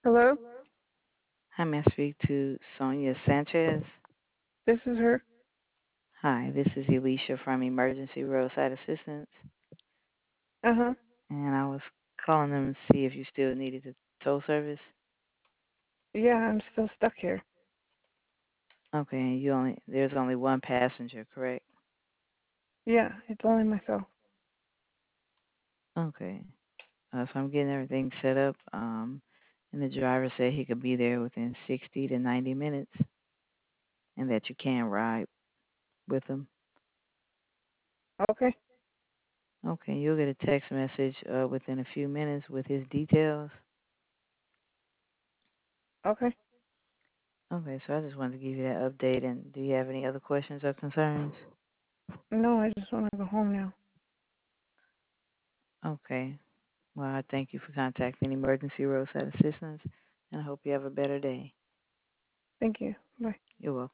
Hello? Hi, may I speak to Sonia Sanchez? This is her. Hi, this is Elisha from Emergency Roadside Assistance, Uh-huh. and I was calling them to see if you still needed the tow service. Yeah, I'm still stuck here. Okay, and there's only one passenger, correct? Yeah, it's only myself. Okay, so I'm getting everything set up, and the driver said he could be there within 60 to 90 minutes, and that you can ride with him. Okay. Okay, you'll get a text message within a few minutes with his details. Okay. Okay, so I just wanted to give you that update. And do you have any other questions or concerns? No, I just want to go home now. Okay. Well, I thank you for contacting Emergency Roadside Assistance, and I hope you have a better day. Thank you. Bye. You're welcome.